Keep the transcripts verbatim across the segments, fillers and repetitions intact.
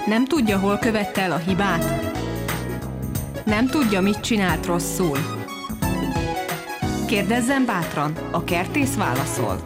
Nem tudja, hol követte el a hibát? Nem tudja, mit csinált rosszul? Kérdezzen bátran, a kertész válaszol.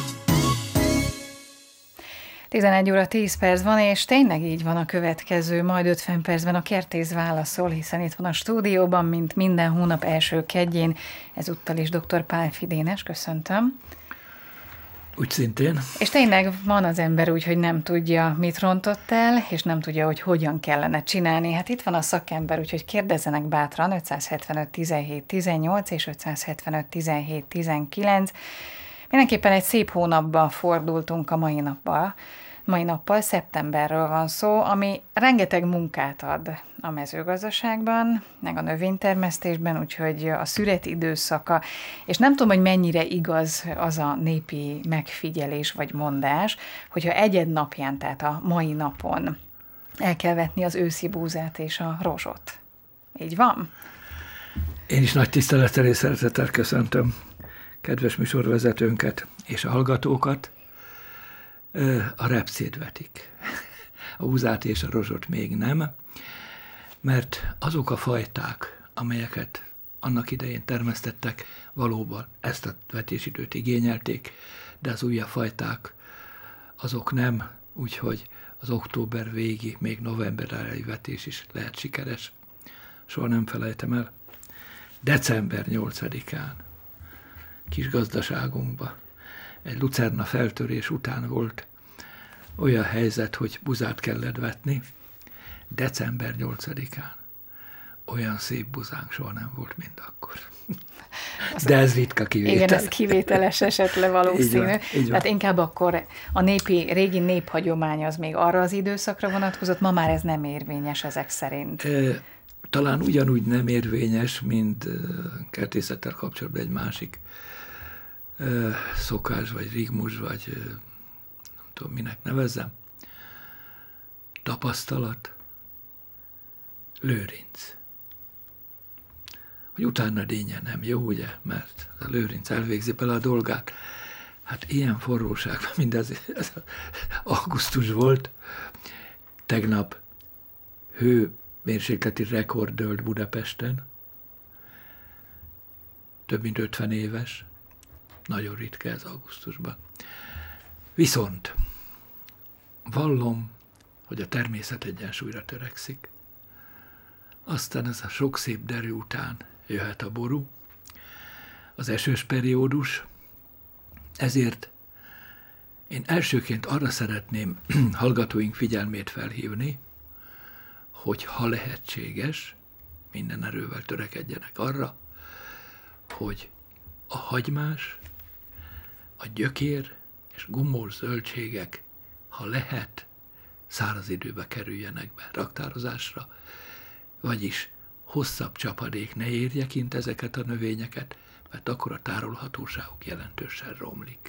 tizenegy óra tíz perc van, és tényleg így van a következő, majd ötven percben a kertész válaszol, hiszen itt van a stúdióban, mint minden hónap első kedjén, ezúttal is dr. Pál Fidénes, köszöntöm. Úgy szintén. És tényleg van az ember úgy, hogy nem tudja, mit rontott el, és nem tudja, hogy hogyan kellene csinálni. Hát itt van a szakember, úgyhogy kérdezzenek bátran, ötszázhetvenöt tizenhét tizennyolc és ötszázhetvenöt tizenhét tizenkilenc. Mindenképpen egy szép hónapban fordultunk a mai nappal. Mai nappal szeptemberről van szó, ami rengeteg munkát ad a mezőgazdaságban, meg a növénytermesztésben, úgyhogy a szüret időszaka, és nem tudom, hogy mennyire igaz az a népi megfigyelés vagy mondás, hogyha egyed napján, tehát a mai napon el kell vetni az őszi búzát és a rozsot. Így van? Én is nagy tisztelettel és szeretettel köszöntöm kedves műsorvezetőnket és a hallgatókat. A repcét vetik. A búzát és a rozsot még nem, mert azok a fajták, amelyeket annak idején termesztettek, valóban ezt a vetésidőt igényelték, de az újabb fajták azok nem, úgyhogy az október végi, még november elejé vetés is lehet sikeres. Soha nem felejtem el. december nyolcadikán kis gazdaságunkban egy lucerna feltörés után volt olyan helyzet, hogy buzát kellett vetni. december nyolcadikán olyan szép buzánk soha nem volt, mint akkor. De ez ritka kivétel. Igen, ez kivételes eset le valószínű. Így van, így van. Tehát inkább akkor a népi, régi néphagyomány az még arra az időszakra vonatkozott, ma már ez nem érvényes ezek szerint. E, talán ugyanúgy nem érvényes, mint kertészettel kapcsolatban egy másik szokás, vagy rigmus, vagy nem tudom, minek nevezzem. Tapasztalat, lőrinc. Hogy utána dénye nem jó, ugye, mert a lőrinc elvégzi bele a dolgát. Hát ilyen forróságban mindez ez augusztus volt. Tegnap hőmérsékleti rekord dőlt Budapesten. Több mint ötven éves. Nagyon ritka ez augusztusban. Viszont vallom, hogy a természet egyensúlyra törekszik. Aztán ez a sok szép derű után jöhet a ború, az esős periódus. Ezért én elsőként arra szeretném hallgatóink figyelmét felhívni, hogy ha lehetséges, minden erővel törekedjenek arra, hogy a hagymás, a gyökér és gumós zöldségek, ha lehet, száraz időbe kerüljenek be raktározásra, vagyis hosszabb csapadék ne érje kint ezeket a növényeket, mert akkor a tárolhatóságuk jelentősen romlik.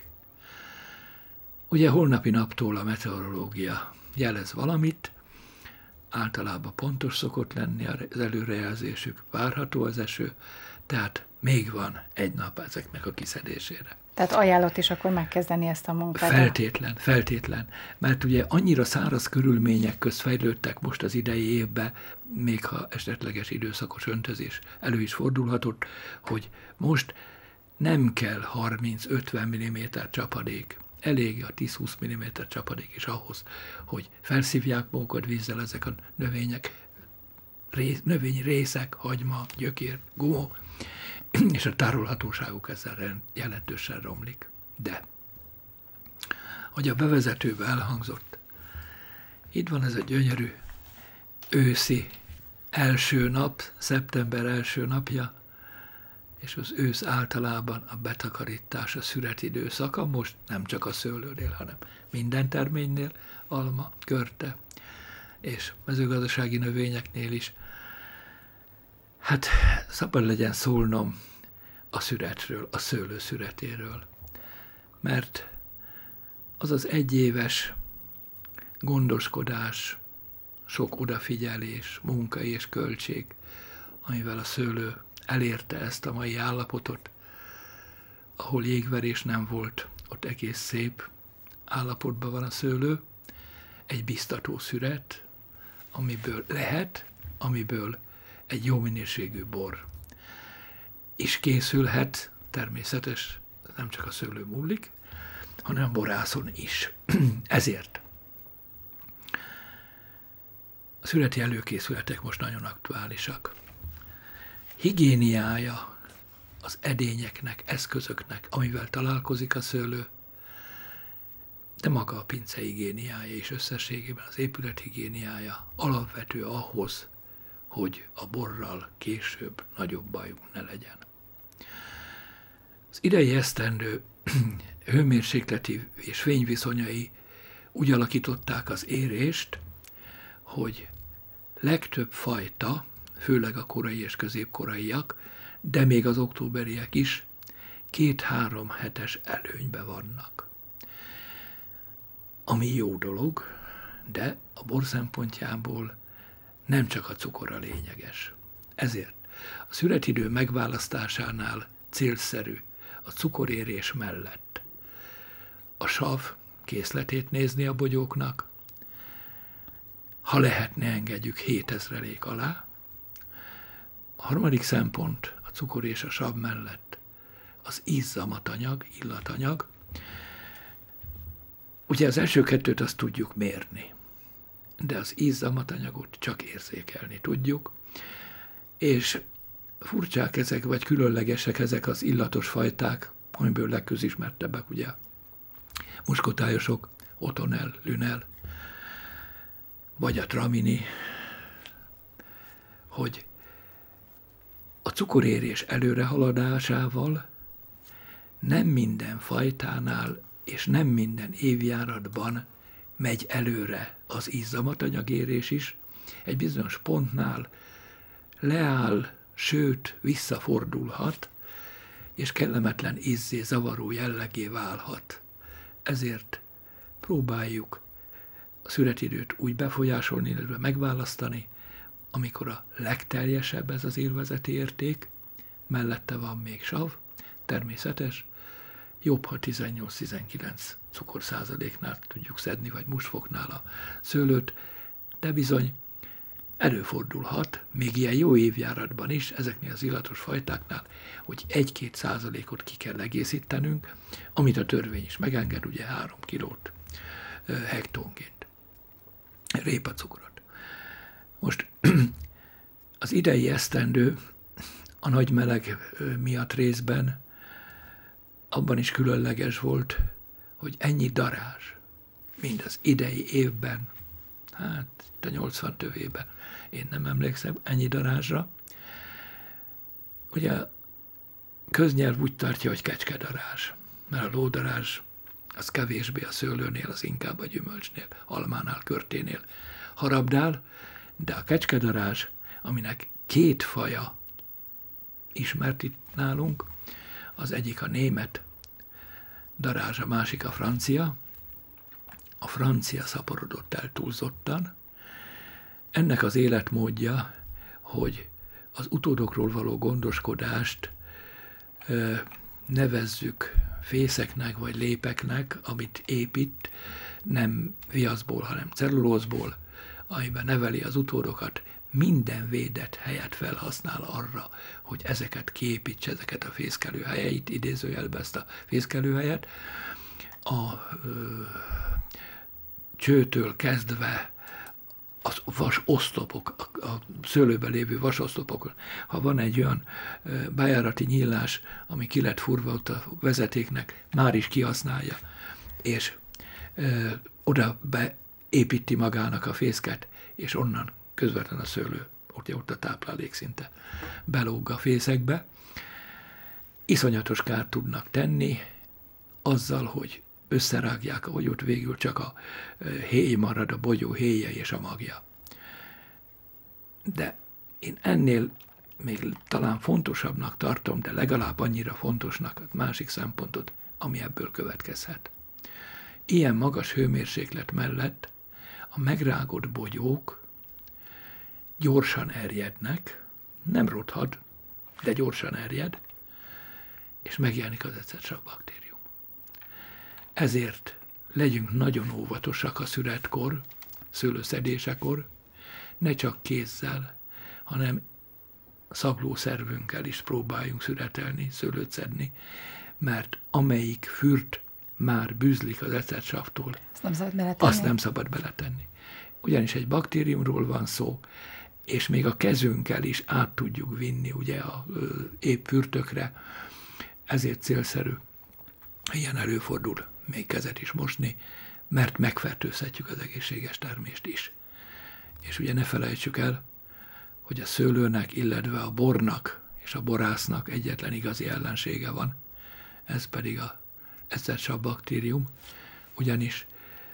Ugye holnapi naptól a meteorológia jelez valamit, általában pontos szokott lenni az előrejelzésük, várható az eső, tehát még van egy nap ezeknek a kiszedésére. Tehát ajánlott is akkor megkezdeni ezt a munkát? Feltétlen, feltétlen. Mert ugye annyira száraz körülmények közt fejlődtek most az idei évben, még ha esetleges időszakos öntözés elő is fordulhatott, hogy most nem kell harminc-ötven milliméter csapadék. Elég a tíz-húsz milliméter csapadék is ahhoz, hogy felszívják magukat vízzel ezek a növények, rész, növényi részek, hagyma, gyökér, gumó, és a tárolhatóságuk ezzel jelentősen romlik. De, hogy a bevezetőben elhangzott, itt van ez a gyönyörű őszi első nap, szeptember első napja, és az ősz általában a betakarítás, a szüret időszaka, most nem csak a szőlőnél, hanem minden terménynél, alma, körte, és mezőgazdasági növényeknél is. Hát szabad legyen szólnom a szüretről, a szőlő szüretéről, mert az az egyéves gondoskodás, sok odafigyelés, munka és költség, amivel a szőlő elérte ezt a mai állapotot, ahol jégverés nem volt, ott egész szép állapotban van a szőlő, egy biztató szüret, amiből lehet, amiből egy jó minőségű bor is készülhet, természetes, nem csak a szőlő múlik, hanem a borászon is. Ezért a szüreti előkészületek most nagyon aktuálisak. Higiéniája az edényeknek, eszközöknek, amivel találkozik a szőlő, de maga a pince higiéniája és összességében az épület higiéniája alapvető ahhoz, hogy a borral később nagyobb bajunk ne legyen. Az idei esztendő hőmérsékleti és fényviszonyai úgy alakították az érést, hogy legtöbb fajta, főleg a korai és középkoraiak, de még az októberiek is két-három hetes előnybe vannak. Ami jó dolog, de a bor szempontjából nem csak a cukor a lényeges. Ezért a születidő megválasztásánál célszerű a cukorérés mellett a sav készletét nézni a bogyóknak, ha lehet, ne engedjük hétezrelék alá. A harmadik szempont a cukor és a sav mellett az ízzamatanyag, illatanyag. Ugye az első kettőt azt tudjuk mérni, de az ízzamatanyagot csak érzékelni tudjuk, és furcsák ezek, vagy különlegesek ezek az illatos fajták, amiből legközismertebbek ugye muskotályosok, otonel, lünel, vagy a tramini, hogy a cukorérés előrehaladásával nem minden fajtánál és nem minden évjáratban megy előre az ízzamatanyagérés is, egy bizonyos pontnál leáll, sőt visszafordulhat, és kellemetlen ízzé, zavaró jellegé válhat. Ezért próbáljuk a születidőt úgy befolyásolni, illetve megválasztani, amikor a legteljesebb ez az élvezeti érték, mellette van még sav, természetes, jobb, ha tizennyolc-tizenkilenc cukorszázaléknál tudjuk szedni, vagy musfoknál a szőlőt, de bizony előfordulhat, még ilyen jó évjáratban is, ezeknél az illatos fajtáknál, hogy egy-két százalékot ki kell egészítenünk, amit a törvény is megenged, ugye három kilót hektónként répacukrot. Most az idei esztendő a nagy meleg miatt részben abban is különleges volt, hogy ennyi darázs, mind az idei évben, hát a nyolcvan tövében, én nem emlékszem ennyi darázsra. Ugye a köznyelv úgy tartja, hogy kecskedarázs, mert a lódarázs az kevésbé a szőlőnél, az inkább a gyümölcsnél, almánál, körténél harabdál, de a kecskedarázs, aminek két faja ismert itt nálunk, az egyik a német darázs, a másik a francia. A francia szaporodott el túlzottan. Ennek az életmódja, hogy az utódokról való gondoskodást ö, nevezzük fészeknek vagy lépeknek, amit épít, nem viaszból, hanem cellulózból, amiben neveli az utódokat, minden védett helyet felhasznál arra, hogy ezeket kiépítse, ezeket a fészkelőhelyeit, idézőjelbe ezt a fészkelőhelyet. A ö, csőtől kezdve a vas oszlopok, a, a szőlőben lévő vasoszlopok, ha van egy olyan ö, bejárati nyílás, ami ki lett furva ott a vezetéknek, már is kihasználja, és ö, oda beépíti magának a fészket, és onnan közvetlen a szőlő, ott, ott a táplálék szinte belóg a fészekbe. Iszonyatos kárt tudnak tenni azzal, hogy összerágják, ahogy ott végül csak a héj marad, a bogyó héje és a magja. De én ennél még talán fontosabbnak tartom, de legalább annyira fontosnak a másik szempontot, ami ebből következhet. Ilyen magas hőmérséklet mellett a megrágott bogyók gyorsan erjednek, nem rothad, de gyorsan erjed, és megjelenik az ecetsav baktérium. Ezért legyünk nagyon óvatosak a születkor, szőlőszedésekor, ne csak kézzel, hanem szaglószervünkkel is próbáljunk szüretelni, szőlőt szedni, mert amelyik fürt már bűzlik az ecersavtól, azt nem szabad beletenni. Azt nem szabad beletenni. Ugyanis egy baktériumról van szó, és még a kezünkkel is át tudjuk vinni ugye a ö, épp fürtökre, ezért célszerű, ilyen előfordul, még kezet is mosni, mert megfertőzhetjük az egészséges termést is. És ugye ne felejtsük el, hogy a szőlőnek, illetve a bornak és a borásznak egyetlen igazi ellensége van, ez pedig a ecetsav baktérium, ugyanis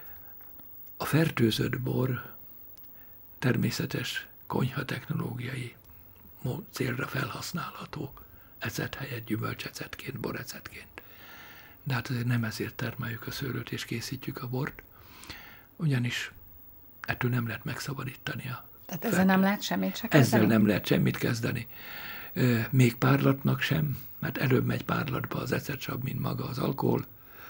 a fertőzött bor természetes konyhatechnológiai célra felhasználható, ecet helyett gyümölcsecetként, borecetként. De hát azért nem ezért termeljük a szőlőt és készítjük a bort, ugyanis ettől nem lehet megszabadítani a Tehát ezzel nem lehet semmit se kezdeni? Ezzel nem lehet semmit kezdeni. Még párlatnak sem, mert előbb megy párlatba az ecetsav, mint maga az alkohol,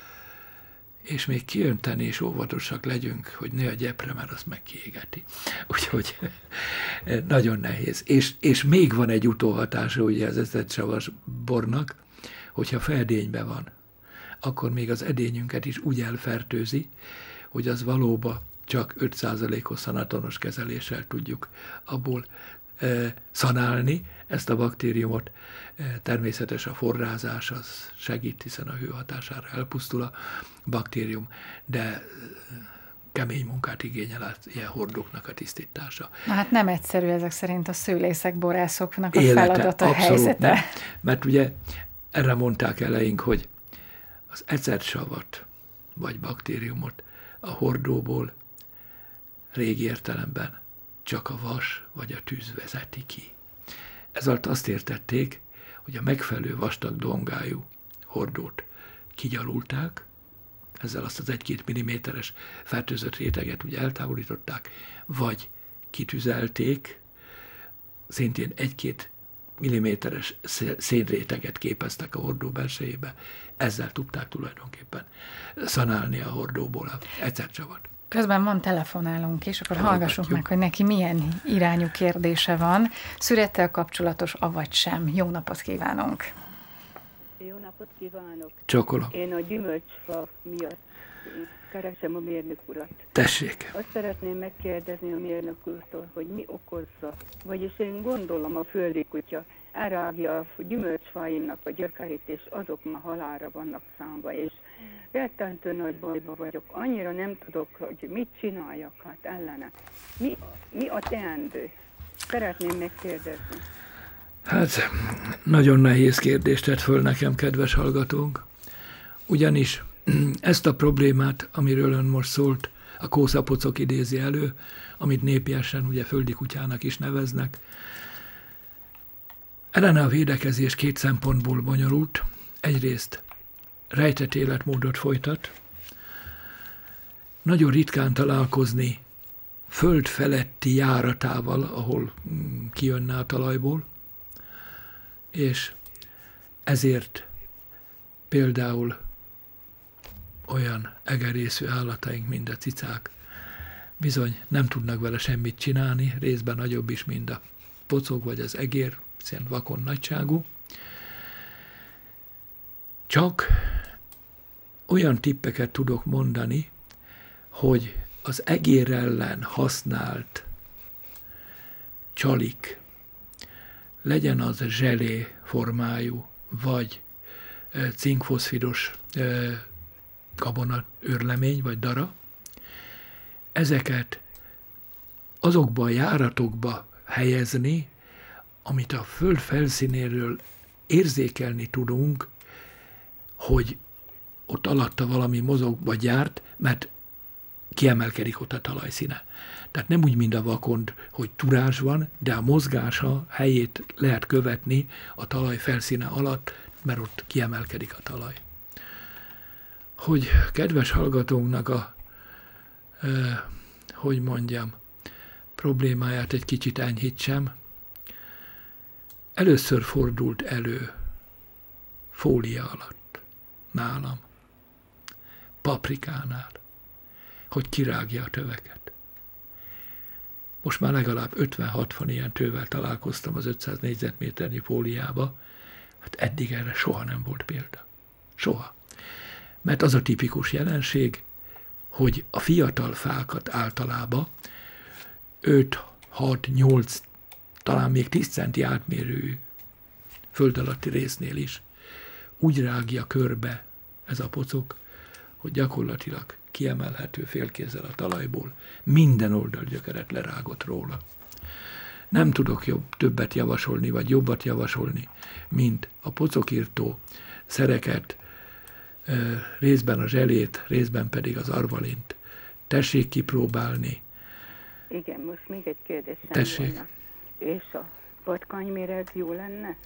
és még kiönteni és óvatosak legyünk, hogy ne a gyepre, mert azt meg kiégeti. Úgyhogy nagyon nehéz. És, és még van egy utóhatása ugye az ecetsavas bornak, hogyha feldényben van, akkor még az edényünket is úgy elfertőzi, hogy az valóban csak öt százalékos szanatonos kezeléssel tudjuk abból e, szanálni ezt a baktériumot. E, természetes a forrázás, az segít, hiszen a hő hatására elpusztul a baktérium, de kemény munkát igényel az ilyen hordóknak a tisztítása. Na hát nem egyszerű ezek szerint a szőlészek, borászoknak a Élete, feladata, a helyzete. Nem. Mert ugye erre mondták eleink, hogy az ecersavat vagy baktériumot a hordóból régi értelemben csak a vas vagy a tűz vezeti ki. Ez alatt azt értették, hogy a megfelelő vastag dongájú hordót kigyalulták, ezzel azt az egy-két milliméteres fertőzött réteget ugye eltávolították, vagy kitüzelték, szintén egy-két milliméteres szénréteget képeztek a hordó belsejébe, ezzel tudták tulajdonképpen szanálni a hordóból a ecercsavat. Közben van telefonálunk is, akkor hallgassuk meg, hogy neki milyen irányú kérdése van. Szürettel kapcsolatos, avagy sem. Jó napot kívánunk! Jó napot kívánok! Csokolom! Én a gyümölcsfa miatt keresem a mérnök urat. Tessék! Azt szeretném megkérdezni a mérnök úrtól, hogy mi okozza. Vagyis én gondolom, a földi kutya elrágja a gyümölcsfáimnak a gyökerét, és azok ma halálra vannak számva, és rettentő nagy bajba vagyok. Annyira nem tudok, hogy mit csináljak hát ellene. Mi, mi a teendő? Szeretném megkérdezni. Hát, nagyon nehéz kérdést tett föl nekem, kedves hallgatónk. Ugyanis ezt a problémát, amiről ön most szólt, a kószapocok idézi elő, amit népiesen ugye földi kutyának is neveznek. Ellene a védekezés két szempontból bonyolult. Egyrészt rejtett életmódot folytat. Nagyon ritkán találkozni föld feletti járatával, ahol kijönne a talajból, és ezért például olyan egerészű állataink, mint a cicák, bizony nem tudnak vele semmit csinálni, részben nagyobb is, mint a pocog vagy az egér, ilyen vakon nagyságú. Csak olyan tippeket tudok mondani, hogy az egér ellen használt csalik, legyen az zselé formájú, vagy cinkfoszfidos gabona őrlemény, vagy dara, ezeket azokba a járatokba helyezni, amit a föld felszínéről érzékelni tudunk, hogy ott alatta valami mozog vagy járt, mert kiemelkedik ott a talajszíne. Tehát nem úgy, mint a vakond, hogy turás van, de a mozgása helyét lehet követni a talaj felszíne alatt, mert ott kiemelkedik a talaj. Hogy kedves hallgatónknak a, eh, hogy mondjam, problémáját egy kicsit enyhítsem, először fordult elő fólia alatt, nálam, paprikánál, hogy kirágja a töveket. Most már legalább ötven-hatvan ilyen tővel találkoztam az ötszáz négyzetméternyi fóliába. Hát eddig erre soha nem volt példa. Soha. Mert az a tipikus jelenség, hogy a fiatal fákat általában öt, hat, nyolc, talán még tíz centi átmérő föld alatti résznél is úgy rágja körbe ez a pocok, hogy gyakorlatilag kiemelhető félkézzel a talajból minden oldalgyökeret lerágott róla. Nem tudok jobb, többet javasolni, vagy jobbat javasolni, mint a pocokirtó szereket, részben a zselét, részben pedig az arvalint. Tessék kipróbálni. Igen, most még egy kérdésem Tessék. volna. És a patkányméreg jó lenne?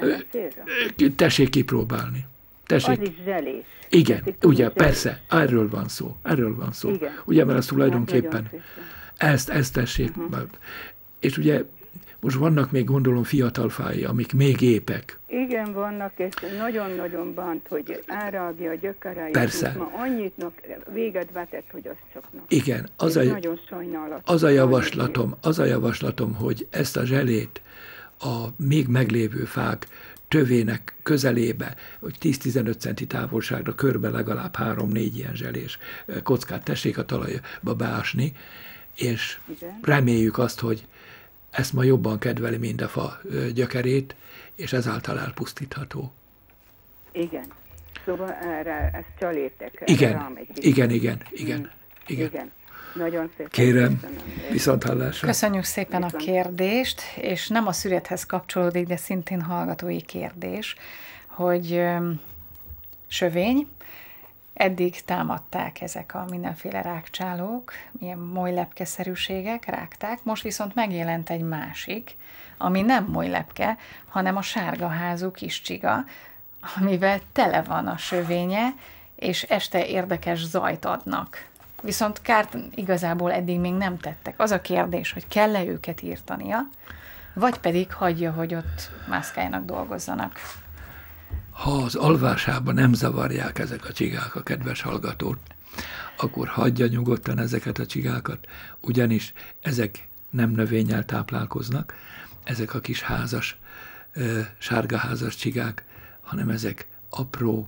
Tessék kipróbálni. Tessék. Az is zselés. Igen, Tessék, ugye, zselés. persze, erről van szó, erről van szó. Igen. Ugye, mert az tulajdonképpen Hát, ezt, ezt tessék. Uh-huh. És ugye most vannak még, gondolom, fiatal fái, amik még épek. Igen, vannak, és nagyon-nagyon bánt, hogy elrágja a gyökereit. Persze. Ma annyitnak véget vetett, hogy az csapnak. Igen, az a, nagyon sajnálatos. az a javaslatom, az a javaslatom, hogy ezt a zselét a még meglévő fák tövének közelébe, hogy tíz-tizenöt centi távolságra körbe legalább három-négy ilyen zselés kockát tessék a talajba beásni, és Igen. reméljük azt, hogy ezt ma jobban kedveli, mint a fa gyökerét, és ezáltal elpusztítható. Igen. Szóval erre, ezt csalétek. Igen, igen, igen, igen, mm. igen. igen. Nagyon szépen. Kérem, köszönöm. viszont hallásra. Köszönjük szépen Viszont. a kérdést, és nem a szürethez kapcsolódik, de szintén hallgatói kérdés, hogy öm, sövény, eddig támadták ezek a mindenféle rákcsálók, ilyen molylepkeszerűségek, rágták, most viszont megjelent egy másik, ami nem molylepke, hanem a sárgaházú kis csiga, amivel tele van a sövénye, és este érdekes zajt adnak. Viszont kárt igazából eddig még nem tettek. Az a kérdés, hogy kell-e őket írtania, vagy pedig hagyja, hogy ott mászkáljanak, dolgozzanak. Ha az alvásában nem zavarják ezek a csigák a kedves hallgatót, akkor hagyja nyugodtan ezeket a csigákat, ugyanis ezek nem növényel táplálkoznak, ezek a kis házas, sárgaházas csigák, hanem ezek apró,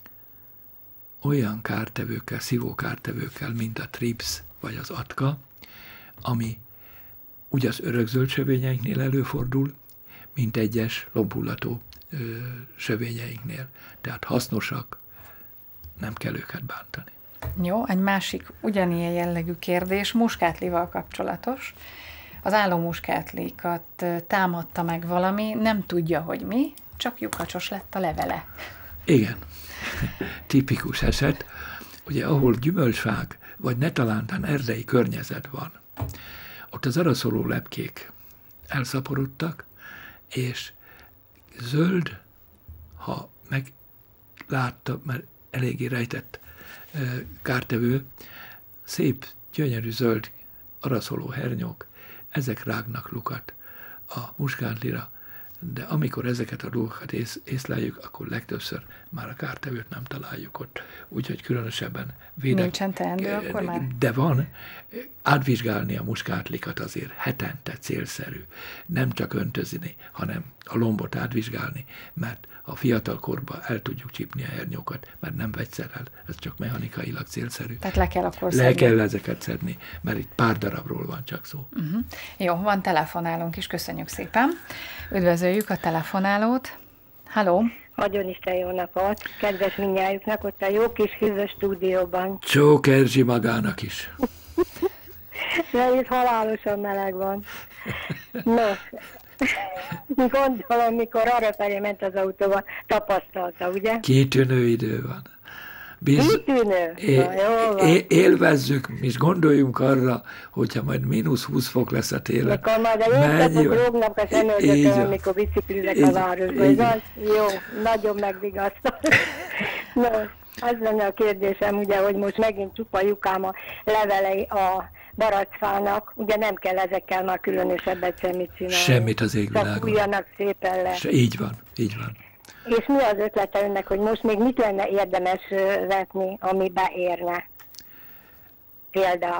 olyan kártevőkkel, szivókártevőkkel, mint a trips vagy az atka, ami úgy az örökzöld sövényeinknél előfordul, mint egyes lombhullató ö, sövényeinknél. Tehát hasznosak, nem kell őket bántani. Jó, egy másik ugyanilyen jellegű kérdés, muskátlival kapcsolatos. Az állómuskátlikat támadta meg valami, nem tudja, hogy mi, csak lyukacsos lett a levele. Igen, tipikus eset, ugye ahol gyümölcsfák, vagy netalántán erdei környezet van, ott az araszoló lepkék elszaporodtak, és zöld, ha meglátta, mert eléggé rejtett kártevő, szép, gyönyörű zöld araszoló hernyók, ezek rágnak lukat a muskátlira, de amikor ezeket a lukakat ész, észleljük, akkor legtöbbször már a kártevőt nem találjuk ott. Úgyhogy különösebben védek. Nincsen teendő akkor már? De van. Átvizsgálni a muskátlikat azért hetente célszerű. Nem csak öntözni, hanem a lombot átvizsgálni, mert a fiatal korban el tudjuk csípni a hernyókat, mert nem vegyszerrel, ez csak mechanikailag célszerű. Tehát le kell akkor Le szedni. kell ezeket szedni, mert itt pár darabról van csak szó. Uh-huh. Jó, van telefonálónk is, köszönjük szépen. Üdvözöljük a telefonálót. Halló! Nagyon Isten jó napot, kedves mindnyájuknak ott a jó kis hűvös stúdióban. Csók Erzsi magának is. De itt halálosan meleg van. Nos, gondolom, mikor arrafelé ment az autóval, tapasztalta, ugye? Kitűnő idő van. Biz... Kitűnő? É- Na, jó van. é- élvezzük, és gondoljunk arra, hogyha majd mínusz húsz fok lesz a télen. Mikor majd a jégtapok rógnak a Így szemöldökön, van. amikor biciklizek Így a van. városba. Így Ez van. az? Jó, nagyon megvigasztal. Nos, az lenne a kérdésem, ugye, hogy most megint csupa lyukám a levelei a baracfának, ugye nem kell ezekkel már különösebbet semmit csinálni. Semmit az Csak égvilágon. fújjanak szépen le. Se- Így van, így van. És mi az ötlete önnek, hogy most még mit lenne érdemes ö, vetni, ami beérne? Például.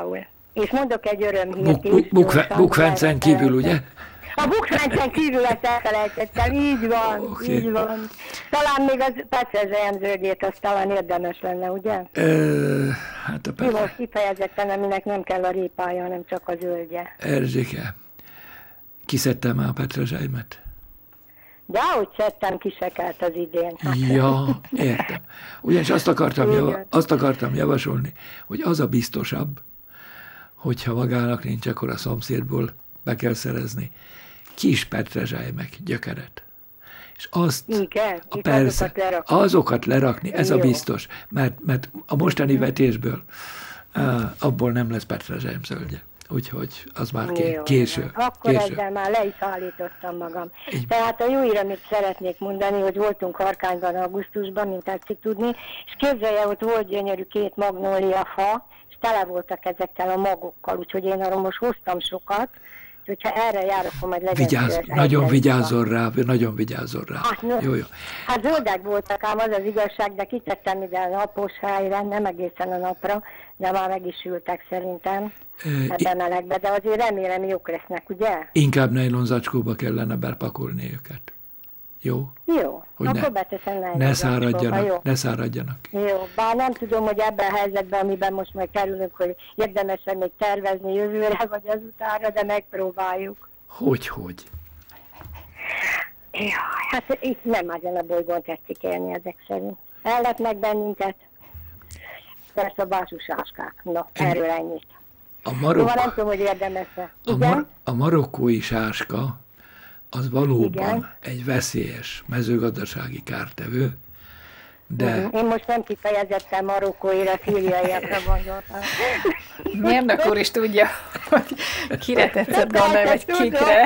És mondok egy örömhírt Buk, is. buk, buk, Bukfencen kívül, ugye? A Bukfencen kívül ezt elfelejtettem, így van, Okay. így van. Talán még az Petrezselyem zöldjét, az talán érdemes lenne, ugye? Ö, hát a Jó, Petre... kifejezetten, aminek nem kell a répája, hanem csak a zöldje. Erzsike, kiszedtem már a Petrezselymet? De ahogy szedtem, kisekelt az idén. Ja, értem. Ugyanis azt akartam, Igen. java, azt akartam javasolni, hogy az a biztosabb, hogyha magának nincs, akkor a szomszédból be kell szerezni kis petrezselymek gyökeret. És azt, Igen, a és persze, azokat lerakni. azokat lerakni, ez a Jó. biztos, mert, mert a mostani vetésből á, abból nem lesz petrezselyem zöldje. Úgyhogy az már ké, Jó, késő. Akkor késő. ezzel már le is állítottam magam. Így. Tehát a jó hír, amit szeretnék mondani, hogy voltunk Harkányban augusztusban, mint tetszik tudni, és képzelje, ott volt gyönyörű két magnólia fa, és tele voltak ezekkel a magokkal, úgyhogy én arról most hoztam sokat, és hogyha erre jár, akkor majd legyen Vigyázz, szíves, nagyon egyszer vigyázzon rá, nagyon vigyázzon rá. Hát, no, Jó, jó. hát zöldek voltak ám, az az igazság, de kitettem ide a napos helyre, nem egészen a napra, de már meg is ültek szerintem ebben melegbe, de azért remélem jók lesznek, ugye? Inkább nejlonzacskóba kellene berpakolni őket. Jó? Jó, Hogy akkor ne, beteszem ne nejlonzacskóba, száradjanak, jó. ne száradjanak. Jó, bár nem tudom, hogy ebben a helyzetben, amiben most majd kerülünk, hogy érdemes-e még tervezni jövőre, vagy azutára, de megpróbáljuk. Hogy, hogy? Jaj, hát itt nem ezen a bolygón tetszik élni ezek szerint. Ellepnek bennünket. Persze a básusáskák. Na, erről ennyit. A, Szóval marok... nem tudom, hogy érdemes-e. a, Igen? mar... a marokkói sáska az valóban Igen. egy veszélyes mezőgazdasági kártevő, de Uh-huh. Én most nem kifejezetten marokkóira, szíriaiakra gondoltam. Mérnök úr is tudja, hogy kire tetszett De gondolni, vagy persze, tudom. kikre.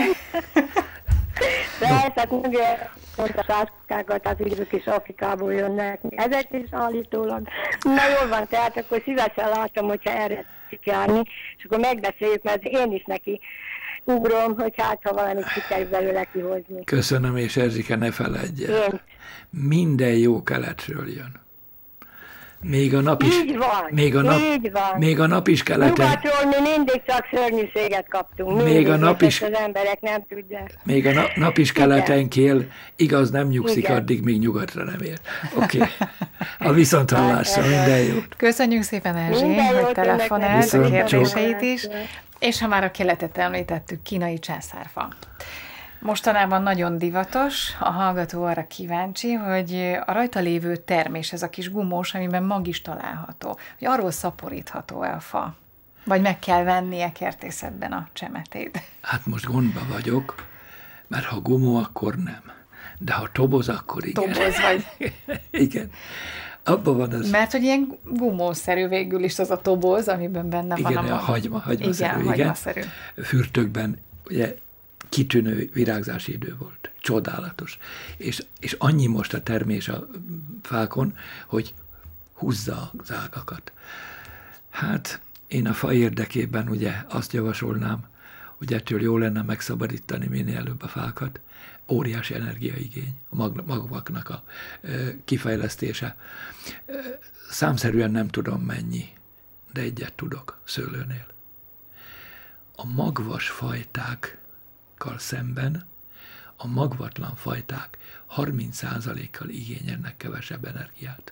Persze, hát ugye pont a sáskákat, az idők is Afrikából jönnek, ezek is állítólag. Na jól van, tehát akkor szívesen látom, hogyha erre tetszik járni, és akkor megbeszéljük, mert én is neki ugrom, hogy hát, ha valamit sikerül belőle kihozni. köszönöm, és Erzsike, ne feledj el. Én. Minden jó keletről jön. Még a nap is, Így van, még a nap, így van. még a nap is keleten, Nyugatról mi mindig csak szörnyűséget kaptunk. Még Mindig, a nap és is- ezt az emberek nem tudják. még a nap, nap is keleten kél, igaz, nem nyugszik Igen. addig, míg nyugatra nem ér. Oké. Okay. A viszonthallásra, Hát, minden jót. Köszönjük szépen, Erzsé, Minden hogy jót önnek, telefonált a viszont kérdéseit csók. is. És ha már a keletet említettük, kínai császárfa. Mostanában nagyon divatos, a hallgató arra kíváncsi, hogy a rajta lévő termés, ez a kis gumós, amiben mag is található, hogy arról szaporítható-e a fa? Vagy meg kell vennie kertészetben a csemetét? Hát most gondba vagyok, mert ha gumó, akkor nem. De ha toboz, akkor igen. Toboz vagy. Igen. Abban van az... Mert hogy ilyen gumószerű végül is az a toboz, amiben benne van Igen, a a mag. hagyma, hagymaszerű, Igen, igen. hagymaszerű. Fürtökben ugye kitűnő virágzási idő volt. Csodálatos. És, és annyi most a termés a fákon, hogy húzza az ágakat. Hát én a fa érdekében ugye azt javasolnám, hogy ettől jó lenne megszabadítani minél előbb a fákat. Óriási energiaigény a mag, magvaknak a e, kifejlesztése. E, számszerűen nem tudom mennyi, de egyet tudok szőlőnél. A magvas fajtákkal szemben a magvatlan fajták harminc százalékkal igényelnek kevesebb energiát.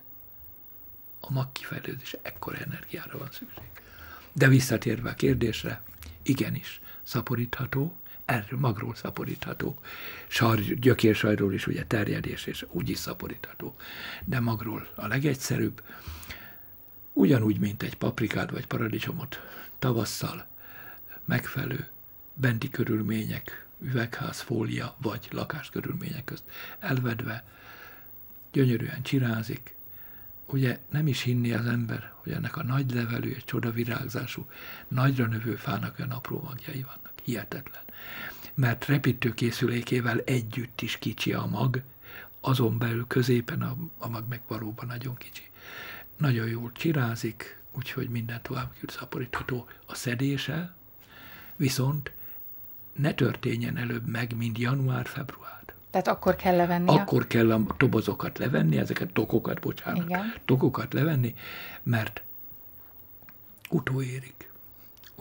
A mag kifejlődés ekkora energiára van szükség. De visszatérve a kérdésre, igenis, szaporítható, erről magról szaporítható, sar, gyökérsajról is ugye terjedés, és úgyis szaporítható, de magról a legegyszerűbb, ugyanúgy, mint egy paprikát vagy paradicsomot tavasszal megfelelő benti körülmények, üvegházfólia vagy lakáskörülmények közt elvedve, gyönyörűen csirázik. Ugye nem is hinni az ember, hogy ennek a nagy levelű és csodavirágzású, nagyra növő fának olyan apró magjai vannak. Hihetetlen. Mert repítőkészülékével együtt is kicsi a mag, azon belül középen a, a mag meg valóban nagyon kicsi. Nagyon jól csirázik, úgyhogy minden tovább szaporítható. A szedése viszont ne történjen előbb meg, mint január-február. Tehát akkor kell levenni. Akkor kell a tobozokat levenni, ezeket tokokat, bocsánat, Igen. tokokat levenni, mert utóérik.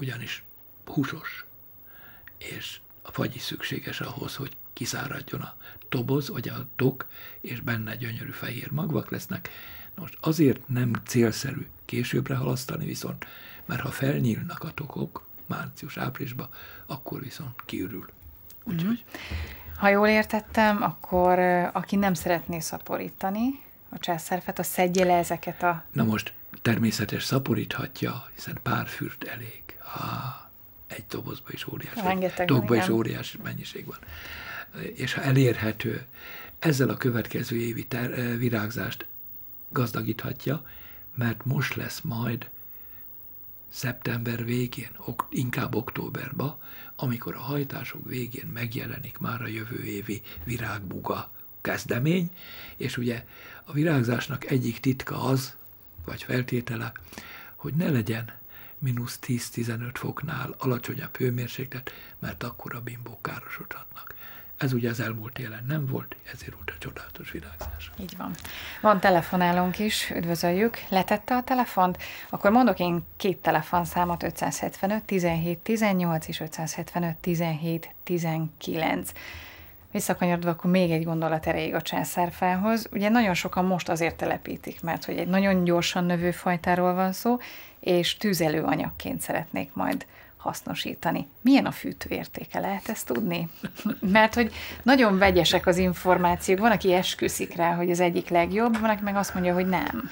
ugyanis húsos, és a fagy is szükséges ahhoz, hogy kiszáradjon a toboz, vagy a tok, és benne gyönyörű fehér magvak lesznek. Most azért nem célszerű későbbre halasztani viszont, mert ha felnyílnak a tokok március-áprilisban, akkor viszont kiürül. Úgyhogy... Mm-hmm. Ha jól értettem, akkor aki nem szeretné szaporítani a császárfát, az szedje le ezeket a... Na most természetes szaporíthatja, hiszen pár fürt elég. Ha egy dobozban is óriási, tokban is óriási mennyiség van. És ha elérhető, ezzel a következő évi ter- virágzást gazdagíthatja, mert most lesz majd szeptember végén, ok- inkább októberben, amikor a hajtások végén megjelenik már a jövő évi virágbuga kezdemény, és ugye a virágzásnak egyik titka az, vagy feltétele, hogy ne legyen mínusz tíz-tizenöt foknál alacsonyabb hőmérséklet, mert akkor a bimbók károsodhatnak. Ez ugye az elmúlt télen nem volt, ezért volt a csodálatos virágzás. Így van. Van telefonálónk is, üdvözöljük. Letette a telefont? Akkor mondok én két telefonszámot, ötszázhetvenöt tizenhét tizennyolc és ötszázhetvenöt tizenhét tizenkilenc. Visszakanyarodva akkor még egy gondolat erejéig a császárfához. Ugye nagyon sokan most azért telepítik, mert hogy egy nagyon gyorsan növő fajtáról van szó, és tüzelőanyagként szeretnék majd hasznosítani. Milyen a fűtőértéke, lehet ezt tudni? Mert hogy nagyon vegyesek az információk, van, aki esküszik rá, hogy az egyik legjobb, van, aki meg azt mondja, hogy nem.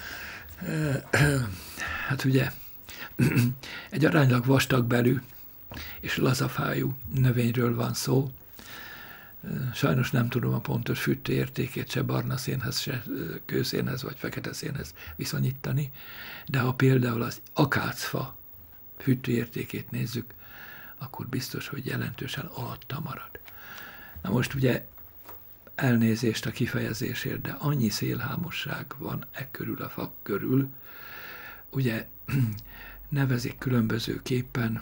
Hát ugye egy aránylag vastag belű és lazafájú növényről van szó. Sajnos nem tudom a pontos fűtőértékét se barna szénhez, se kőszénhez vagy fekete szénhez viszonyítani, de ha például az akácfa fűtőértékét nézzük, akkor biztos, hogy jelentősen alatta marad. Na most ugye elnézést a kifejezésért, de annyi szélhámosság van e körül a fa körül, ugye nevezik különbözőképpen,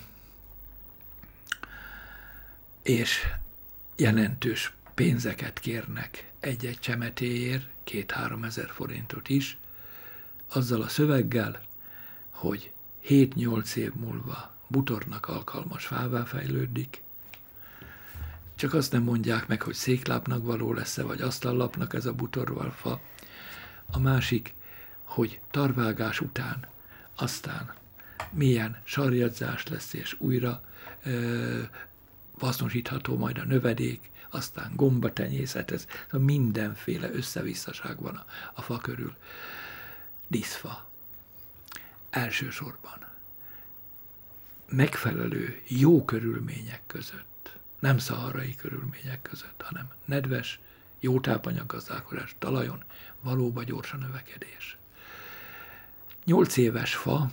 és jelentős pénzeket kérnek egy-egy csemetéért, két-három ezer forintot is, azzal a szöveggel, hogy hét-nyolc év múlva butornak alkalmas fává fejlődik. Csak azt nem mondják meg, hogy széklápnak való lesz-e, vagy asztallapnak ez a butorval fa. A másik, hogy tarvágás után aztán milyen sarjadzás lesz, és újra ö, hasznosítható majd a növedék, aztán gombatenyészet, ez mindenféle összevisszaság van a, a fa körül. Díszfa. Elsősorban megfelelő, jó körülmények között, nem szaharai körülmények között, hanem nedves, jó tápanyaggazdálkodás talajon, valóban gyors a növekedés. Nyolc éves fa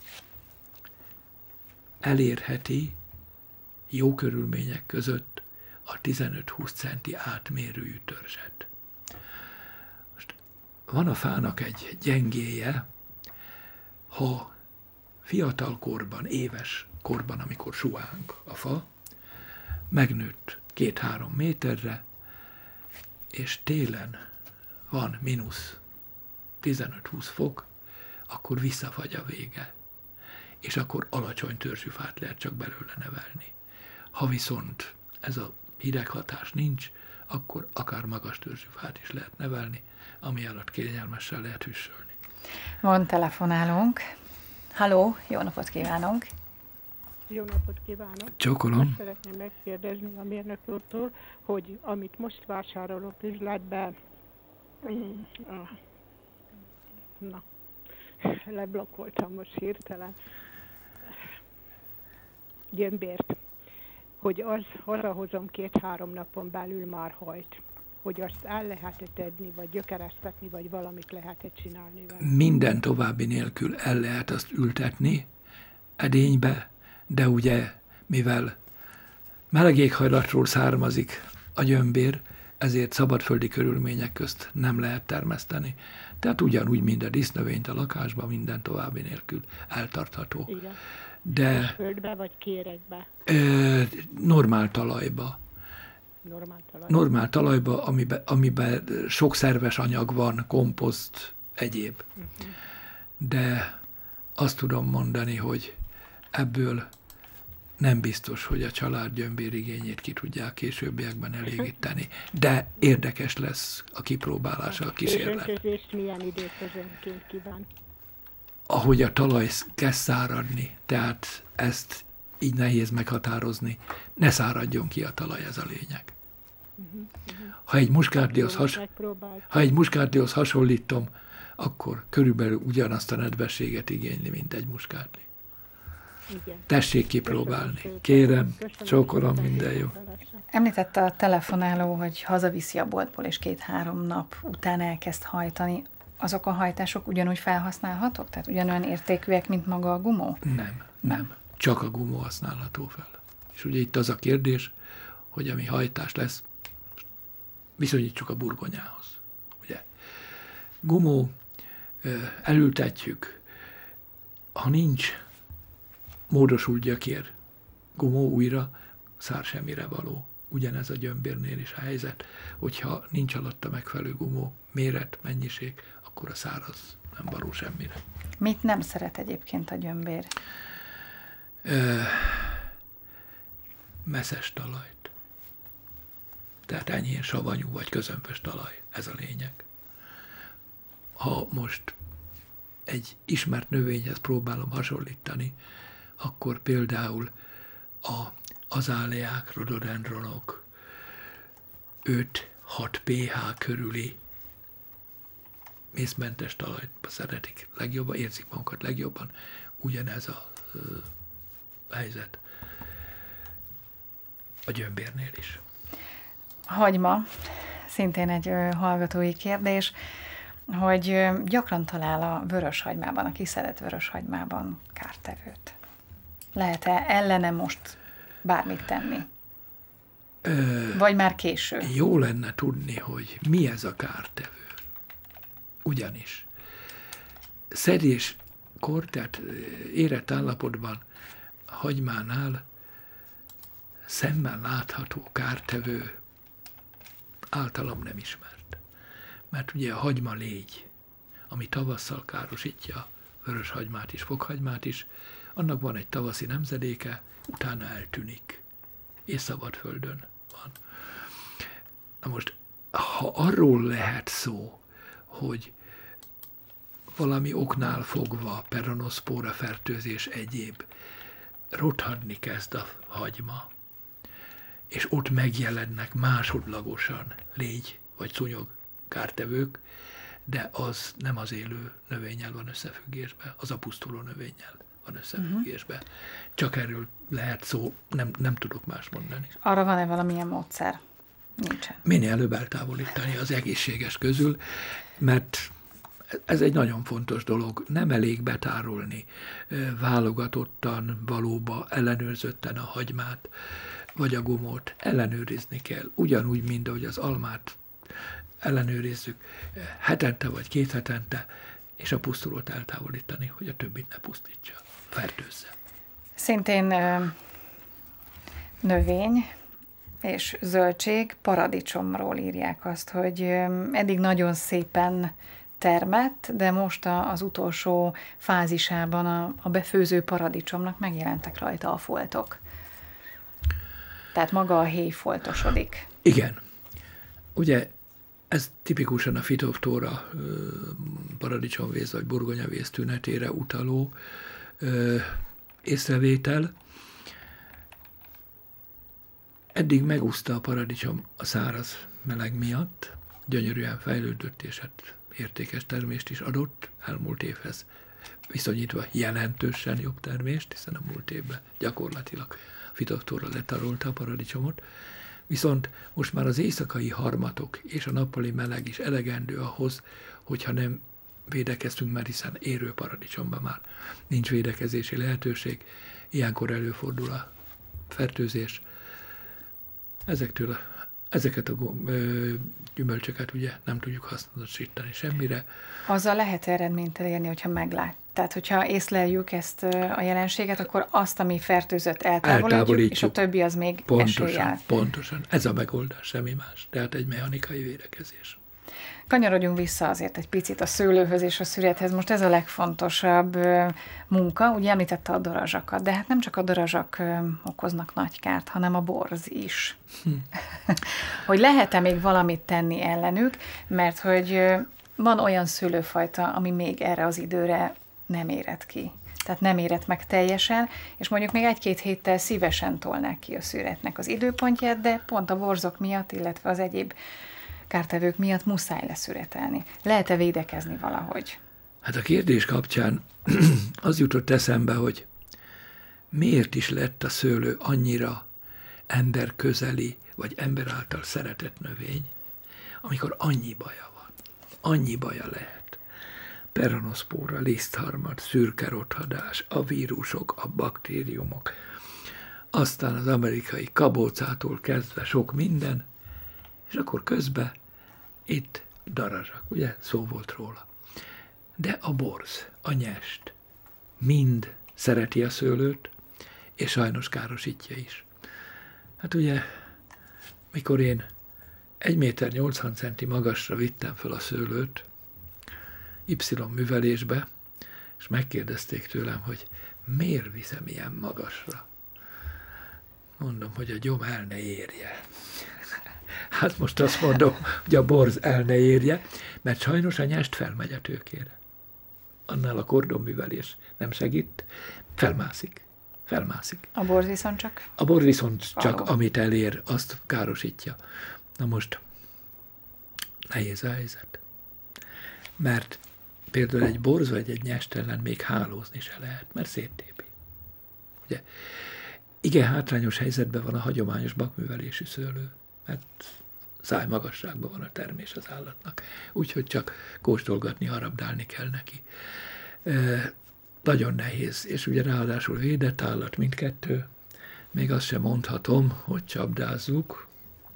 elérheti jó körülmények között a tizenöt-húsz centi átmérőjű törzset. Most van a fának egy gyengéje, ha fiatal korban, éves korban, amikor suhánk a fa, megnőtt két-három méterre, és télen van mínusz tizenöt-húsz fok, akkor visszafagy a vége, és akkor alacsony törzsű fát lehet csak belőle nevelni. Ha viszont ez a hideghatás nincs, akkor akár magas törzsű fát is lehet nevelni, ami alatt kényelmesen lehet hüssölni. Van telefonálónk. Halló, jó napot kívánunk! Jó napot kívánok! Csókolom! Azt szeretném megkérdezni a mérnök úrtól, hogy amit most vásárolok üzletbe, na, leblokkoltam most hirtelen, gyömbért, hogy az hazahozom két-három napon belül már hajt, hogy azt el lehet-e tedni, vagy gyökeresztetni, vagy valamit lehet-e csinálni vele. Minden további nélkül el lehet azt ültetni edénybe, de ugye, mivel meleg éghajlatról származik a gyömbér, ezért szabadföldi körülmények közt nem lehet termeszteni. Tehát ugyanúgy, mint a dísznövényt a lakásban, minden további nélkül eltartható. Igen. De földbe vagy kéregbe? Ö, normál talajba. Normál talajba. Normál talajba, amiben, amiben sok szerves anyag van, komposzt, egyéb. Uh-huh. De azt tudom mondani, hogy ebből nem biztos, hogy a család gyömbérigényét ki tudják későbbiekben elégíteni, de érdekes lesz a kipróbálása, a kísérlet. Öntözést milyen időközönként kíván? Ahogy a talaj kezd száradni, tehát ezt így nehéz meghatározni, ne száradjon ki a talaj, ez a lényeg. Ha egy muskátlihoz, has, ha egy muskátlihoz hasonlítom, akkor körülbelül ugyanazt a nedvességet igényli, mint egy muskátli. Igen. Tessék kipróbálni. Kérem, csókolom, minden jó. Említette a telefonáló, hogy hazaviszi a boltból, és két-három nap után elkezd hajtani. Azok a hajtások ugyanúgy felhasználhatók? Tehát ugyanolyan értékűek, mint maga a gumó? Nem, nem. Csak a gumó használható fel. És ugye itt az a kérdés, hogy ami hajtás lesz, viszonyítsuk a burgonyához. Ugye? Gumó, elültetjük, ha nincs módosult gyökér, gumó újra szár semmire való. Ugyanez a gyömbérnél is a helyzet, hogyha nincs alatta megfelelő gumó, méret, mennyiség, akkor a szár az nem való semmire. Mit nem szeret egyébként a gyömbér? Ö, messzes talajt. Tehát enyhén savanyú vagy közömbös talaj. Ez a lényeg. Ha most egy ismert növényhez próbálom hasonlítani, akkor például a azáleák, rododendronok öt-hat pH körüli mészmentes talajt szeretik legjobban, érzik magukat legjobban. Ugyanez a ö, helyzet a gyömbérnél is. Hagyma, szintén egy ö, hallgatói kérdés, hogy ö, gyakran talál a vöröshagymában, a kiszedett vöröshagymában kártevőt. Lehet-e ellene most bármit tenni? Ö, Vagy már késő? Jó lenne tudni, hogy mi ez a kártevő. Ugyanis szedéskor, tehát érett állapotban hagymánál szemmel látható kártevő általam nem ismert. Mert ugye a hagyma légy, ami tavasszal károsítja vöröshagymát is, fokhagymát is, annak van egy tavaszi nemzedéke, utána eltűnik, és szabadföldön van. Na most, ha arról lehet szó, hogy valami oknál fogva, peronoszpóra fertőzés egyéb, rothadni kezd a hagyma, és ott megjelennek másodlagosan légy vagy szúnyog kártevők, de az nem az élő növényel van összefüggésben, az a pusztuló növényel van összefüggésben. Uh-huh. Csak erről lehet szó, nem, nem tudok más mondani. Arra van-e valamilyen módszer? Nincsen. Minél előbb eltávolítani az egészséges közül, mert ez egy nagyon fontos dolog. Nem elég betárolni válogatottan, valóba ellenőrzötten a hagymát, vagy a gumót. Ellenőrizni kell. Ugyanúgy, mint ahogy az almát ellenőrizzük hetente vagy két hetente, és a pusztulót eltávolítani, hogy a többit ne pusztítsa, fertőzze. Szintén ö, növény és zöldség, paradicsomról írják azt, hogy ö, eddig nagyon szépen termett, de most a, az utolsó fázisában a, a befőző paradicsomnak megjelentek rajta a foltok. Tehát maga a héj foltosodik. Igen. Ugye ez tipikusan a Phytophthora paradicsomvész vagy burgonyavész tünetére utaló ö, észrevétel. Eddig megúszta a paradicsom a száraz meleg miatt, gyönyörűen fejlődött, és hát értékes termést is adott elmúlt évhez viszonyítva jelentősen jobb termést, hiszen a múlt évben gyakorlatilag Phytophthora letarolta a paradicsomot. Viszont most már az éjszakai harmatok és a nappali meleg is elegendő ahhoz, hogyha nem védekeztünk, mert hiszen érő paradicsomban már nincs védekezési lehetőség, ilyenkor előfordul a fertőzés. Ezektől a, ezeket a ö, gyümölcsöket ugye nem tudjuk hasznosítani semmire. Azzal lehet eredményt elérni, hogyha meglát. Tehát, hogyha észleljük ezt a jelenséget, akkor azt, ami fertőzött, eltávolítjuk, eltávolítjuk. És a többi az még pontosan, eséllyel. Pontosan. Ez a megoldás, semmi más. Tehát egy mechanikai védekezés. Kanyarodjunk vissza azért egy picit a szőlőhöz és a szürethez. Most ez a legfontosabb munka. Ugye említette a darazsakat, de hát nem csak a darazsak okoznak nagy kárt, hanem a borz is. Hm. Hogy lehet-e még valamit tenni ellenük, mert hogy van olyan szőlőfajta, ami még erre az időre nem érett ki. Tehát nem érett meg teljesen, és mondjuk még egy-két héttel szívesen tolnák ki a szüretnek az időpontját, de pont a borzok miatt, illetve az egyéb kártevők miatt muszáj leszüretelni. Lehet-e védekezni valahogy? Hát a kérdés kapcsán az jutott eszembe, hogy miért is lett a szőlő annyira ember közeli, vagy ember által szeretett növény, amikor annyi baja van, annyi baja lehet. Peronoszpóra, lisztharmad, szürke rothadás, a vírusok, a baktériumok, aztán az amerikai kabócától kezdve sok minden, és akkor közben itt darazsak, ugye, szó volt róla. De a borz, a nyest mind szereti a szőlőt, és sajnos károsítja is. Hát ugye, mikor én egy méter nyolcvan centi magasra vittem fel a szőlőt, Y művelésbe, és megkérdezték tőlem, hogy miért viszem ilyen magasra. Mondom, hogy a gyom el ne érje. Hát most azt mondom, hogy a borz el ne érje, mert sajnos a nyest felmegy a tőkére. Annál a kordonművelés nem segít, felmászik. Felmászik. A borz viszont csak? A borz viszont csak, Való. amit elér, azt károsítja. Na most nehéz a helyzet. Mert például egy borz vagy egy nyest ellen még hálózni se lehet, mert széttépi. Ugye? Igen, hátrányos helyzetben van a hagyományos bakművelésű szőlő, mert szájmagasságban van a termés az állatnak, úgyhogy csak kóstolgatni, harabdálni kell neki. E, nagyon nehéz, és ugye ráadásul védett állat mindkettő, még azt sem mondhatom, hogy csapdázzuk.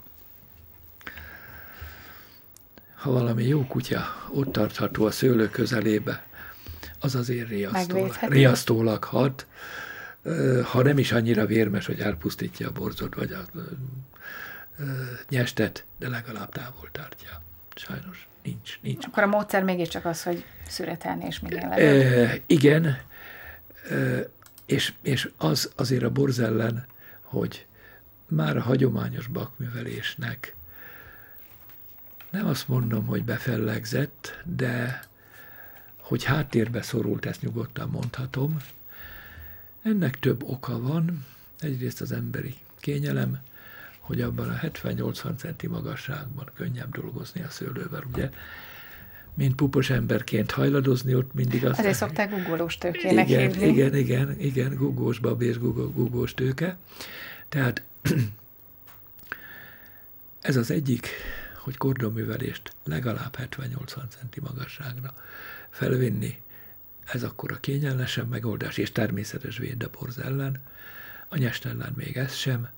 Ha valami jó kutya ott tartható a szőlő közelébe, az azért riasztólag, riasztólag hat, ha nem is annyira vérmes, hogy elpusztítja a borzot, vagy a nyestet, de legalább távol tartja. Sajnos nincs. nincs. Akkor a módszer mégiscsak az, hogy szüretelni és minél előbb. E, igen, e, és, és az azért a borz ellen, hogy már a hagyományos bakművelésnek nem azt mondom, hogy befellegzett, de hogy háttérbe szorult, ezt nyugodtan mondhatom. Ennek több oka van. Egyrészt az emberi kényelem, hogy abban a hetven-nyolcvan centi magasságban könnyebb dolgozni a szőlővel, ugye? Mint pupos emberként hajladozni, ott mindig azt... Ezért szokták guggolós tőkének igen, hívni. Igen, igen, igen, guggós bab és guggós tőke. Tehát ez az egyik, hogy kordonművelést legalább hetven-nyolcvan centi magasságra felvinni, ez akkor a kényelmesebb megoldás, és természetes véd a borz ellen. A nyest ellen még ez sem.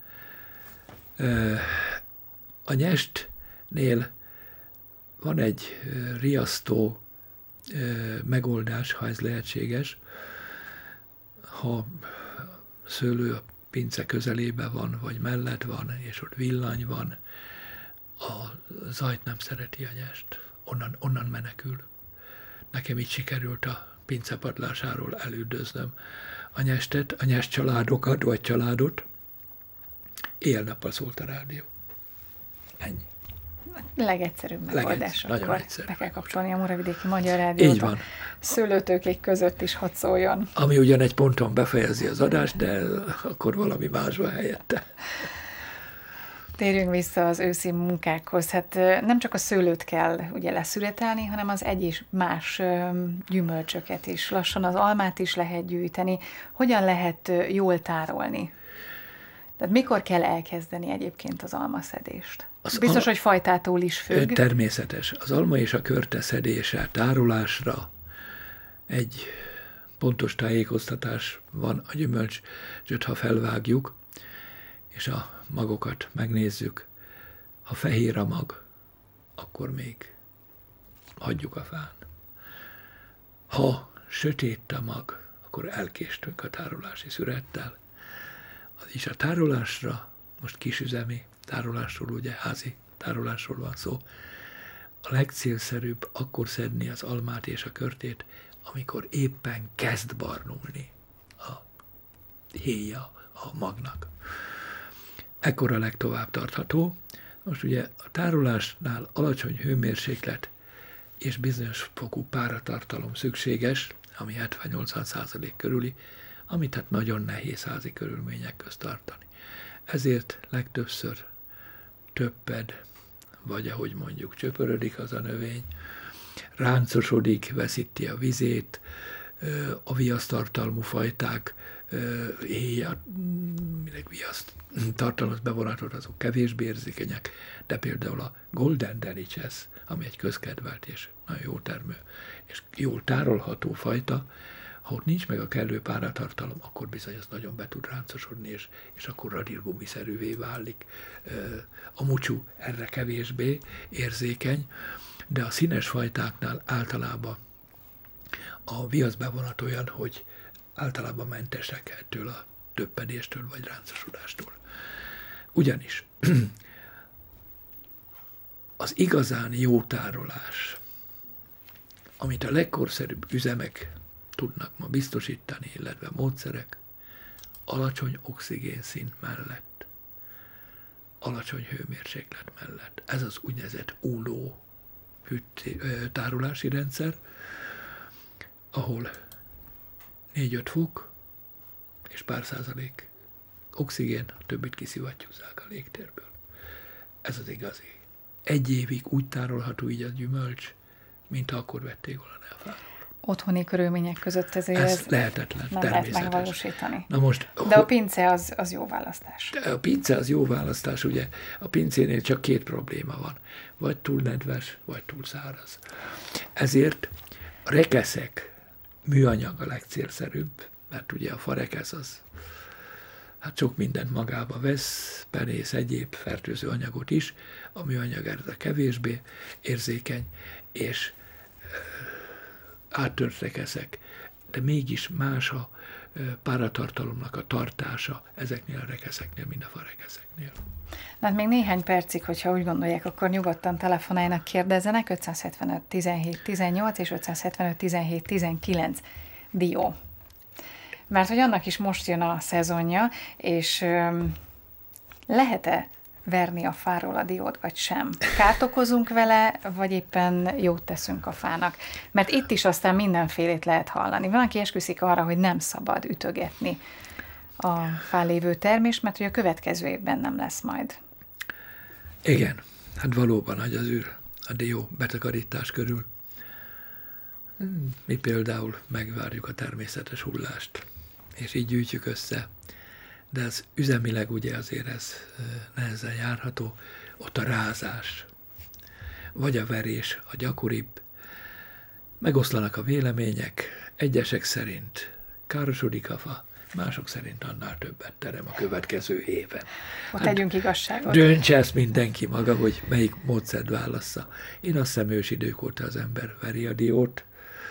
A nyestnél van egy riasztó megoldás, ha ez lehetséges. Ha a szőlő a pince közelében van, vagy mellett van, és ott villany van, a zajt nem szereti a nyest. Onnan, onnan menekül. Nekem így sikerült a pince padlásáról elüldöznöm a nyestet, a nyest családokat, vagy családot. Éjjel-nappal szólt a rádió. Ennyi. Legegyszerűbb megoldás. Nagyon akkor egyszerű. Be kell kapcsolni a Moravidéki Magyar Rádiót. Így van. Szőlőtőkék között is hadd szóljon. Ami ugyan egy ponton befejezi az adást, de akkor valami más van helyette. Térjünk vissza az őszi munkákhoz. Hát nem csak a szőlőt kell ugye leszüretelni, hanem az egy és más gyümölcsöket is. Lassan az almát is lehet gyűjteni. Hogyan lehet jól tárolni? Tehát mikor kell elkezdeni egyébként az almaszedést? Az Biztos, al- hogy fajtától is függ. Természetes. Az alma és a körte szedése, tárolásra egy pontos tájékoztatás van a gyümölcsöt, ha felvágjuk, és a magokat megnézzük. Ha fehér a mag, akkor még hagyjuk a fán. Ha sötét a mag, akkor elkéstünk a tárolási szürettel. És a tárolásra, most kisüzemi tárolásról, ugye házi tárolásról van szó, a legcélszerűbb akkor szedni az almát és a körtét, amikor éppen kezd barnulni a héja a magnak. Ekkor a legtovább tartható. Most ugye a tárolásnál alacsony hőmérséklet és bizonyos fokú páratartalom szükséges, ami hetven-nyolcvan százalék körüli, amit hát nagyon nehéz házi körülmények közt tartani. Ezért legtöbbször töpped, vagy ahogy mondjuk csöpörödik az a növény, ráncosodik, veszíti a vizét, a viasztartalmú fajták, héja, minek viaszt tartalmaz bevonatot, azok kevésbé érzékenyek, de például a Golden Delicious, ami egy közkedvelt és nagyon jó termő, és jól tárolható fajta, ha ott nincs meg a kellő páratartalom, akkor bizony az nagyon be tud ráncosodni, és, és akkor radírgumiszerűvé válik. A mucsú erre kevésbé érzékeny, de a színes fajtáknál általában a viaszbevonat olyan, hogy általában mentesek ettől a töppedéstől vagy ráncosodástól. Ugyanis az igazán jó tárolás, amit a legkorszerűbb üzemek tudnak ma biztosítani, illetve módszerek, alacsony oxigénszint mellett, alacsony hőmérséklet mellett. Ez az úgynevezett úló tárolási rendszer, ahol négy-öt fok és pár százalék oxigén, a többit kiszivattyúzzák a légtérből. Ez az igazi. Egy évig úgy tárolható így a gyümölcs, mint akkor vették volna a fáról. Otthoni körülmények között ezért ez, ez lehetetlen, nem természetes. lehet megvalósítani. Na most, de a pince az, az jó választás. A pince az jó választás, ugye a pincénél csak két probléma van. Vagy túl nedves, vagy túl száraz. Ezért a rekeszek műanyag a legcélszerűbb, mert ugye a farekesz az hát sok mindent magába vesz, penész, egyéb fertőző anyagot is, a műanyag erre kevésbé érzékeny, és áttört rekeszek, de mégis más a páratartalomnak a tartása ezeknél a rekeszeknél, mint a farekeszeknél. Na hát még néhány percig, hogyha úgy gondolják, akkor nyugodtan telefonálnak, kérdezzenek, ötszázhetvenöt tizenhét tizennyolc és ötszázhetvenöt tizenhét tizenkilenc dió. Mert hogy annak is most jön a szezonja, és öm, lehet-e verni a fáról a diót, vagy sem? Kárt okozunk vele, vagy éppen jót teszünk a fának? Mert itt is aztán mindenfélét lehet hallani. Van, aki esküszik arra, hogy nem szabad ütögetni a fán lévő termést, mert hogy a következő évben nem lesz majd. Igen, hát valóban nagy az űr a dió betakarítás körül. Mi például megvárjuk a természetes hullást, és így gyűjtjük össze. De ez üzemileg ugye azért ez nehezen járható, ott a rázás, vagy a verés a gyakoribb, megoszlanak a vélemények, egyesek szerint károsodik a fa, mások szerint annál többet terem a következő éven. Hát tegyünk igazságot. Döntse ezt mindenki maga, hogy melyik módszert válassza. Én azt hiszem, ős idők óta az ember veri a diót,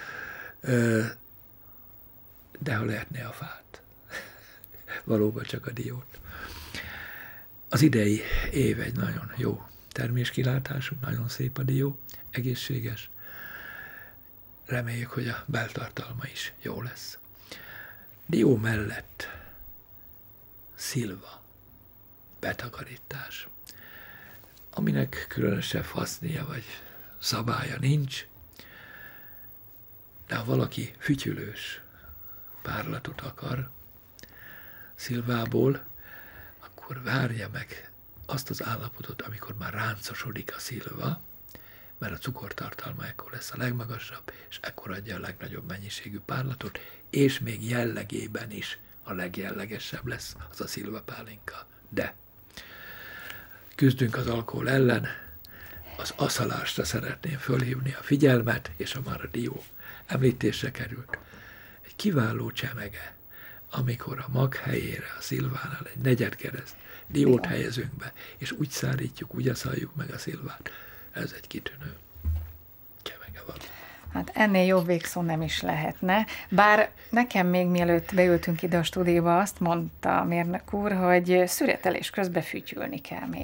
de ha lehetné a fát. Valóban csak a diót. Az idei év egy nagyon jó terméskilátású, nagyon szép a dió, egészséges. Reméljük, hogy a beltartalma is jó lesz. Dió mellett szilva, betakarítás, aminek különösebb hasznia vagy szabálya nincs, de ha valaki fütyülős párlatot akar szilvából, akkor várja meg azt az állapotot, amikor már ráncosodik a szilva, mert a cukortartalma ekkor lesz a legmagasabb, és ekkor adja a legnagyobb mennyiségű párlatot, és még jellegében is a legjellegesebb lesz az a szilvapálinka. De küzdünk az alkohol ellen, az aszalásra szeretném fölhívni a figyelmet, és a már a dió említésre került. Egy kiváló csemege, amikor a mag helyére, a szilvánál egy negyedkereszt diót helyezünk be, és úgy szárítjuk, úgy aszaljuk meg a szilvát. Ez egy kitűnő csemege van. Hát ennél jobb végszó nem is lehetne. Bár nekem még mielőtt beültünk ide a stúdióba, azt mondta a mérnök úr, hogy szüretelés közben fütyülni kell, miért?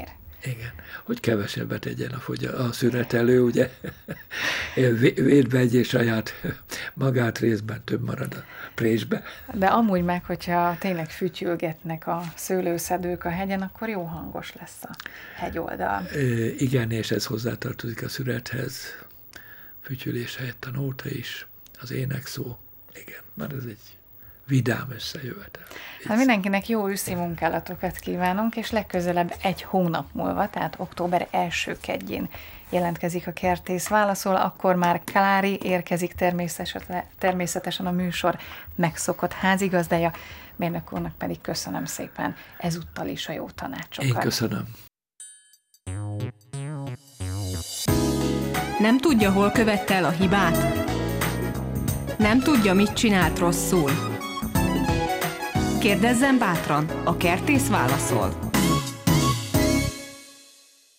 Igen, hogy kevesebbet tegyen a, fogya, a szüretelő, ugye? Védbe egy és saját magát részben több marad a présbe. De amúgy meg, hogyha tényleg fütyülgetnek a szőlőszedők a hegyen, akkor jó hangos lesz a hegyoldal. Igen, és ez hozzátartozik a szürethez. Fütyülés helyett a nóta is, az énekszó. Igen, már ez egy vidám összejövetel. Hát mindenkinek jó őszi munkálatokat kívánunk, és legközelebb egy hónap múlva, tehát október első kedjén jelentkezik a Kertész válaszol, akkor már Klári érkezik természetesen, természetesen a műsor megszokott házigazdája, mérnök úrnak pedig köszönöm szépen ezúttal is a jó tanácsokat. Én köszönöm. Nem tudja, hol követte el a hibát? Nem tudja, mit csinált rosszul? Kérdezzen bátran, a Kertész válaszol.